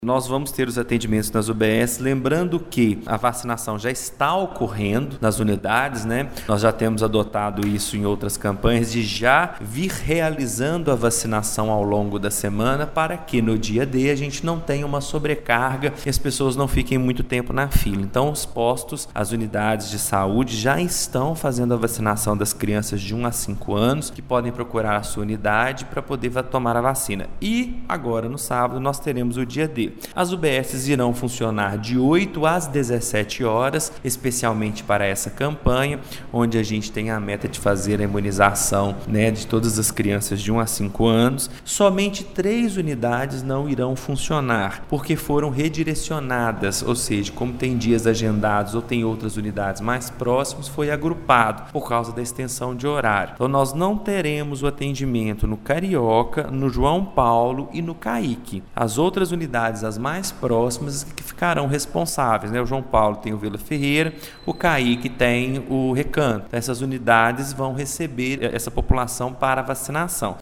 Nós vamos ter os atendimentos nas UBS, lembrando que a vacinação já está ocorrendo nas unidades, né? Nós já temos adotado isso em outras campanhas de já vir realizando a vacinação ao longo da semana para que no dia D a gente não tenha uma sobrecarga e as pessoas não fiquem muito tempo na fila. Então os postos, as unidades de saúde já estão fazendo a vacinação das crianças de 1 a 5 anos que podem procurar a sua unidade para poder tomar a vacina. E agora no sábado nós teremos o dia D. As UBSs irão funcionar de 8 às 17 horas, especialmente para essa campanha, onde a gente tem a meta de fazer a imunização, de todas as crianças de 1 a 5 anos. Somente 3 unidades não irão funcionar, porque foram redirecionadas, ou seja, como tem dias agendados ou tem outras unidades mais próximas, foi agrupado por causa da extensão de horário. Então nós não teremos o atendimento no Carioca, no João Paulo e no Caique. As outras unidades, as mais próximas, que ficarão responsáveis, O João Paulo tem o Vila Ferreira, o Caique tem o Recanto. Essas unidades vão receber essa população para vacinação.